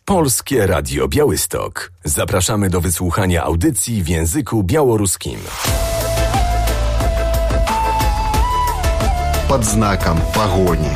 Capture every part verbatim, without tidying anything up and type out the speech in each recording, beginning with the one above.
Polskie Radio Białystok. Zapraszamy do wysłuchania audycji w języku białoruskim. Pod znakiem pogoni.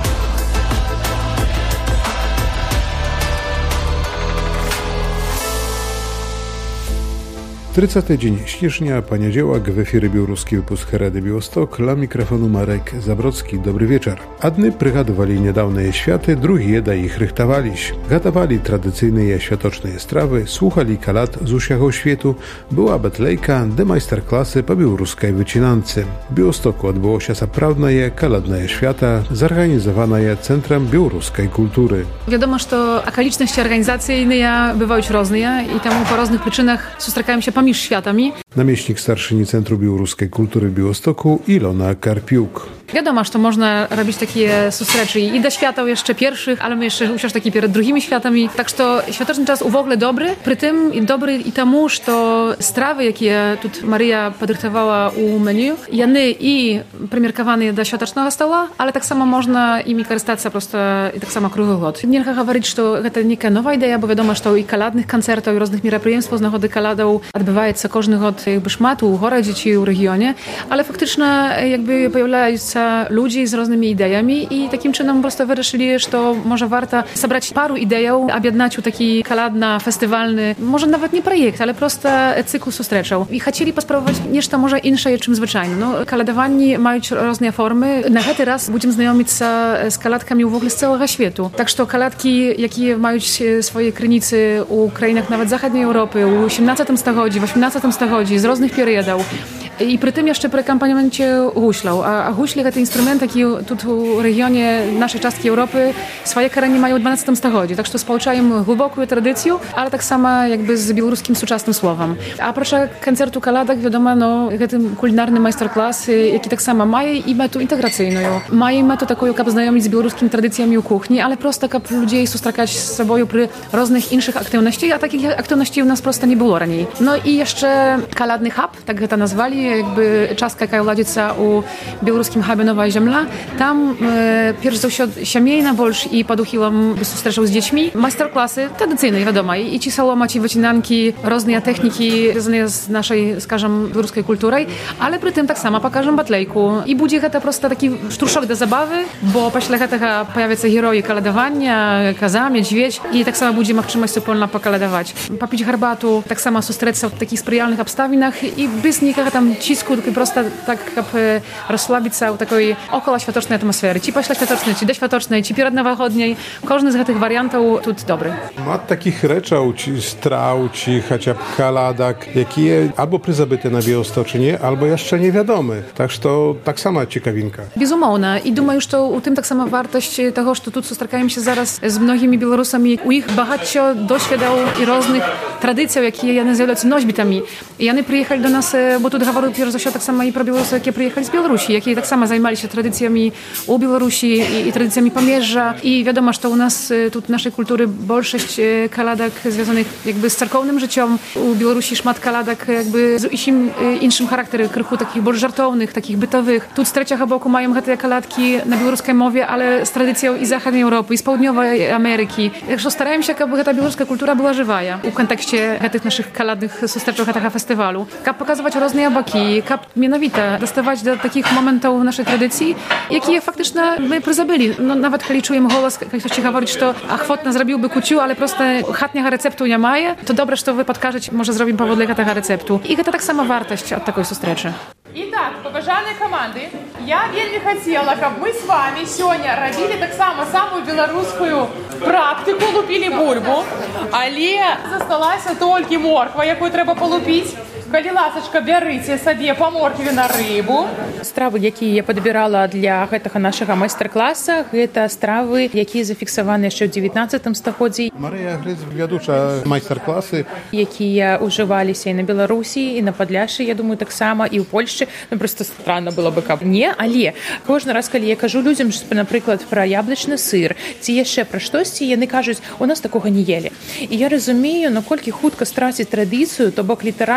тридцатый dzień stycznia, poniedziałek, w efirze białoruski wypusk Rady Białystok, dla mikrofonu Marek Zabrocki. Dobry wieczór. Adny przygadowali niedawne światy, drugie da ich rychtowaliś. Gatowali tradycyjne światoczne strawy, słuchali kalat z usiachą świetu, była betlejka, de majsterklasy po białoruskiej wycinance. W Białymstoku odbyło się zaprawne kaladne świata, zorganizowane je Centrum Białoruskiej Kultury. Wiadomo, że okoliczności organizacyjne bywają różne i temu po różnych przyczynach spotykają się pomiędzy światami. Namiestnik starszyni Centrum Białoruskiej Kultury w Białymstoku Ilona Karpiuk. Wiadomo, że to można robić takie susreczy i do światów jeszcze pierwszych, ale my jeszcze usiąść taki przed drugimi światami. Tak, że światoczny czas w ogóle dobry. Przy tym dobry i temu, że strawy, jakie tu Maria podryktowała u menu, jany i примерkowane do światocznego stołu, ale tak samo można imi korzystać po prostu i tak samo kruchy gод. Nie chcę mówić, że to nie nowa idea, bo wiadomo, że to i kaladnych koncertów, i różnych мероприятий z nagody kaladą odbywa się każdy gод jakby szmatu, u chora dzieci w regionie, ale faktycznie jakby pojawiają się ludzi z różnymi ideami i takim czynem po prostu wyruszyli, że to może warto zebrać paru ideów, objednać taki kaladna, festiwalny, może nawet nie projekt, ale prosto cykl sustrzeczał. I chcieli pospróbować jeszcze może insze, czym zwyczajne. No, kaladowani mają różne formy. Na ten raz będziemy znajomić się z kaladkami w ogóle z całego świata. Tak, że kaladki, jakie mają swoje krynicy u krajach nawet zachodniej Europy, u osiemnastym stuleciu, w osiemnastym stuleciu, z różnych periodów. I przy tym jeszcze przy akompaniamencie huślą. A, a huśle to instrument, taki tu w regionie naszej części Europy swoje korzenie mają w dwunastym stuleciu. Tak, że społeczają głęboką tradycję, ale tak samo jakby z białoruskim współczesnym słowem. A proszę koncertu kaladek, wiadomo, no, tym kulinarny masterclass, jaki tak samo mają i metu integracyjną. Mają metu taką, jak znajomić z białoruskimi tradycjami u kuchni, ale prosto jak ludzie sustrzekać z sobą przy różnych innych aktywnościach, a takich aktywności u nas prosto nie było raniej. No i jeszcze kaladny hub, tak to nazwali, jakby czaska, jaka ładzica u białoruskim hubie Nowa Ziemla. Tam e, pierwszy siemiejna bolsz i poduchiłam sustrzeczał z dziećmi. Masterclassy tradycyjne, wiadomo. I, i ci sałomaci, wycinanki, różne techniki związane z naszej, skażem, białoruskiej kulturą, ale przy tym tak samo pokażę batlejku. I budzi to prosto taki sztuszok do zabawy, bo pośle tego pojawiają się heroje kaladowania, kaza, miedźwiedź i tak samo budzi możliwość wspólna pokaladować. Popić herbatu, tak samo sustrzec w takich sprzyjalnych obstawinach i bez nikogo tam cisku, tylko prosto tak jakby rozsłabić się w takiej okołoświatocznej atmosfery. Ci pośleświatocznej, ci doświatocznej, ci pierodnowochodniej. Każdy z tych wariantów tu dobry. Ma takich reczał, ci strał, ci chociaż kaladak, jakie albo przyzabyte na Białostoczynie, albo jeszcze nie wiadomy. Tak, że to tak sama ciekawinka. Bezumowne. I думаю, że u tym tak sama wartość tego, że tu spotkamy się zaraz z mnogimi Białorusami. U ich багато doświadczeń i różnych tradycji, jakie ja nazywają nośbitami. I oni przyjechali do nas, bo tu говорю pierwszy za tak samo i pro Białorusy, jakie przyjechali z Białorusi, jakie tak samo zajmowali się tradycjami u Białorusi i, i tradycjami Pomierza. I wiadomo, że to u nas, tu w naszej kultury, większość kaladek związanych jakby z cerkownym życiem. U Białorusi szmat kaladek jakby z innym, innym charakterem, krychu takich bardziej żartownych, takich bytowych. Tu z trzeciego boku mają te kaladki na białoruskiej mowie, ale z tradycją i zachodniej Europy, i z południowej Ameryki. Także starałem się, aby ta białoruska kultura była żywa w kontekście tych naszych kaladnych sustrzeczów tego festiwalu. Kap pokazywać różne aboki, kap mianowite dostawać do takich momentów naszej tradycji, jakie faktycznie my przyzabyli. No, nawet jeśli czujemy głos, jak ktoś ci mówi, że to achwotna zrobiłby kuciu, ale prosto chatnia receptu nie ma, to dobre, że to wy podkażecie, może zrobimy powodlega tego receptu. I to tak sama wartość od takiej sustreczy. Итак, поважаныя команды, я вельмі хотела, каб мы с вами сёння рабілі таксама самую беларускую практыку, лупілі бульбу, але засталася толькі морква, якую трэба полупіць. Калі ласачка, бярыце сабе па моркве на рыбу. Стравы, якія я падбірала для гэтага нашага майстар-класа, гэта стравы, якія зафіксаваны яшчэ ў дзевятнаццатым стагоддзі. Марыя Грыц, вядуча майстар-класы, якія ўжываліся і на Беларусі, і на Падляшшы, я думаю, таксама і ў Польшчы. Ну, просто странно было бы, каб не, але кожны раз, калі я кажу людзям, напрыклад, пра яблычны сыр, ці яшчэ пра штосьці, яны кажуць, у нас такога не елі. І я разумею, наколькі хутка страціць традыцыю, то бок літаральна патрэбна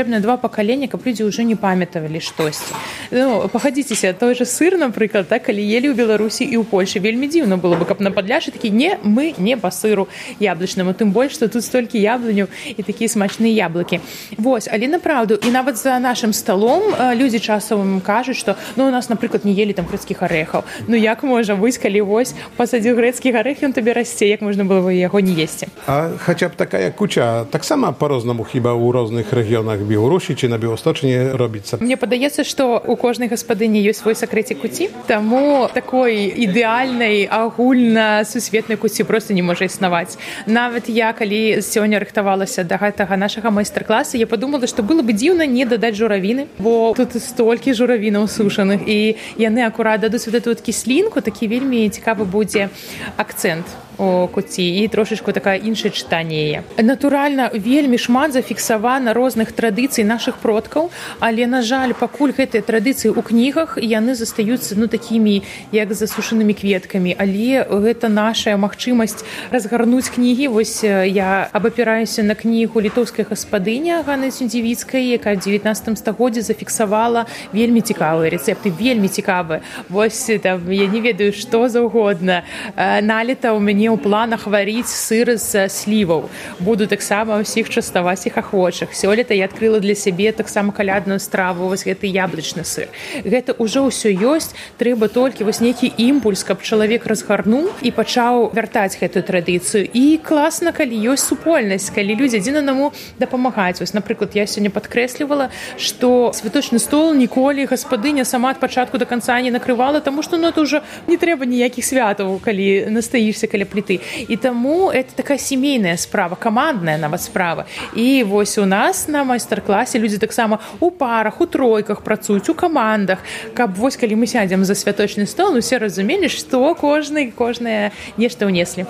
патрэбна два пакалення, каб людзі ўжо не памятавалі штосьці. Ну, пагадзіцеся, той же сыр, напрыклад, так, калі елі ў Беларусі і ў Польшы, вельмі дзіўна было бы, каб на Падляшшы такі, не, мы не па сыру яблычнаму, тым больш, што тут столькі яблыняў і такія смачныя яблыкі. Вось, але направду, і нават за нашым сталом людзі часам кажуць, што, ну, у нас, напрыклад, не елі там грэцкіх арэхаў. Ну, як можа быць, калі вось пасадзіў грэцкі арэх, ён табе расце, як можна было бы яго не есці? А хаця б такая куця, так сама по-рознаму хіба ў розных рэгіёнах Беларусі ці на Біłostoczni робіцца? Мне падаецца, што у кожнай гаспадыні ёсць свой сакрэцік куці, таму такой ідэальнай, агульна сусветнай куці проста не можа існаваць. Нават я, калі сёння рыхтавалася да гэтага нашага майстар-класа, я падумала, што было бы дзіўна не дадаць журавіны, бо тут столькі журавінаў сушаных, і яны акурат дадуць вот эту вот кіслінку, такі вельмі цікавы будзе акцэнт у куці і трошечку такая іншае чытанне яе. Натуральна, вельмі шмат зафіксавана розных традыцый нашых продкаў, але, на жаль, пакуль гэтыя традыцыі ў кнігах, яны застаюцца, ну, такімі, як засушанымі кветкамі, але гэта наша магчымасць разгарнуць кнігі. Вось я абапіраюся на кнігу літоўскай гаспадыня Ганны Сюндзівіцкай, якая ў дзевятнаццатым стагоддзі зафіксавала вельмі цікавыя рэцэпты, вельмі цікавыя. Вось, там, я не ведаю, што заўгодна. Налета ў мяне у планах варіць сыр з сліваў. Буду таксама ўсіх частаваць іх ахвочых. Сёлета я адкрыла для сябе таксама калядную страву, вось гэты яблычны сыр. Гэта ўжо ўсё ёсць, трэба толькі вось нейкі імпульс, каб чалавек разгарнуў і пачаў вяртаць гэтую традыцыю. І класна, калі ёсць супольнасць, калі людзі адзін аднаму дапамагаюць. Вось, напрыклад, я сёння падкрэслівала, што святочны стол ніколі гаспадыня сама ад пачатку да канца не накрывала, таму што, ну, это ўжо не трэба ніякіх святаў, калі настаішся каля пліты. І таму это такая сямейная справа, камандная нават справа. І вось у нас на майстар-класе людзі таксама у парах, у тройках працуюць, у камандах, каб вось калі мы сядзем за святочны стол, усе разумелі, што кожны, кожнае нешта ўнеслі.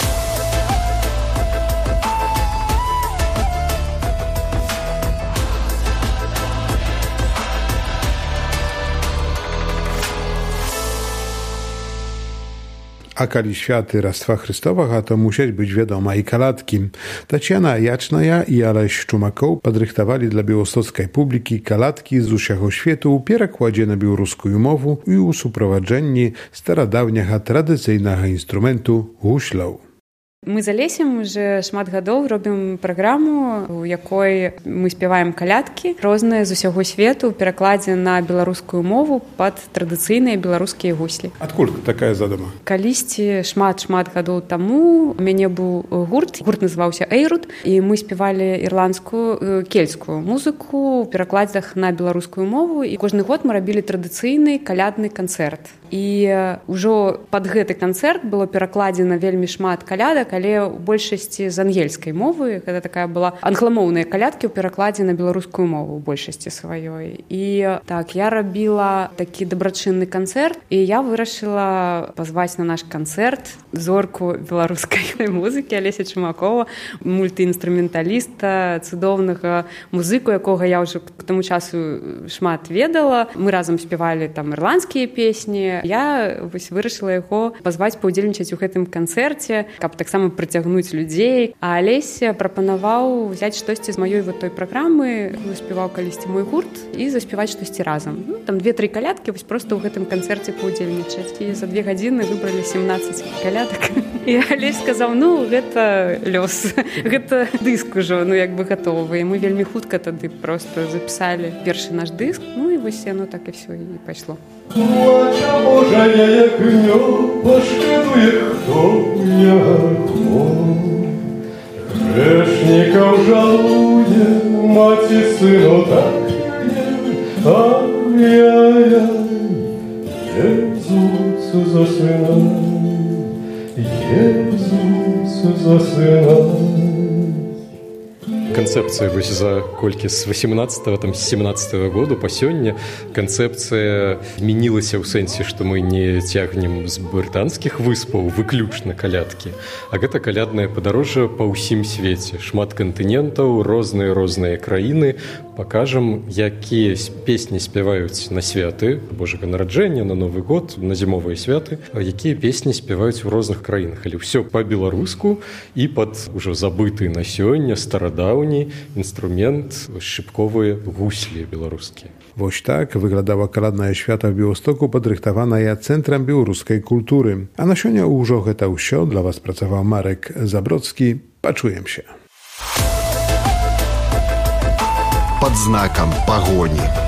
A kali światy Rastwa Chrystowacha, to musieć być wiadoma i kalatki. Tatiana Jacznaja i Aleś Szczumakoł podrychtowali dla białostockiej publiki kalatki z usiachu świetu, pierakładzie na białoruską mowu i usuprowadzenni starodawniacha tradycyjnego instrumentu гуслаў. Мы з Алесем уже шмат гадоў робім праграму, у якой мы спяваем калядкі розныя з усяго свету ў перакладзе на беларускую мову пад традыцыйныя беларускія гуслі. Адкуль такая задума? Калісьці шмат-шмат гадоў таму у мяне быў гурт, гурт называўся Эйрут, і мы спявалі ірландскую, кельцкую музыку ў перакладах на беларускую мову, і кожны год мы рабілі традыцыйны калядны канцэрт. І ўжо пад гэты канцэрт было перакладзена вельмі шмат калядак, але ў большасці з ангельскай мовы. Гэта такая была англамоўныя калядкі ў перакладзе на беларускую мову ў большасці сваёй. І так, я рабіла такі дабрачынны канцэрт, і я вырашыла пазваць на наш канцэрт зорку беларускай музыкі Алеся Чумакова, мультыінструменталіста, цудоўнага музыку, якога я ўжо к таму часу шмат ведала. Мы разам спявалі там ірландскія песні. Я вось вырашыла яго пазваць паўдзельнічаць у гэтым канцэрце, каб таксама прыцягнуць людзей. А Алесь прапанаваў взяць штосьці з маёй вот той праграмы, заспяваў калісьці мой гурт, і заспяваць штосьці разам. Ну, там две-тры калядкі вось проста ў гэтым канцэрце паўдзельнічаць. І за две гадзіны выбралі семнаццаць калядак. І Алесь сказаў, ну, гэта лёс, гэта дыск ужо, ну, як бы гатовы. І мы вельмі хутка тады проста запісалі першы наш дыск, ну, і вось яно так і всё і пайшло. Плача Божая, як гнёв, пошкодує, хто яго. Грешников жалує, маті сину так є, ай-яй-яй, Єзус за сина, Єзус за сина. Концепция вось за колькі з восемнадцатого там з семнадцатого году па сёння канцэпцыя змянілася ў сэнсе, што мы не цягнем з брытанскіх выспаў выключна калядкі, а гэта каляднае падарожжа па ўсім свеце, шмат кантынентаў, розныя розныя краіны. Пакажам, якія песні спяваюць на святы Божага нараджэння, на Новы год, на зімовыя святы, якія песні спяваюць у розных краінах, але ўсё па-беларуску і пад ужо забыты на сёння старадаўні траўні, інструмент, шчыпковыя гуслі беларускія. Вось так выглядала калядная свята ў Біўастоку, падрыхтаваная Цэнтрам беларускай культуры. А на сёння ўжо гэта ўсё. Для вас працаваў Марек Забродскі. Пачуемся. Под знаком погони.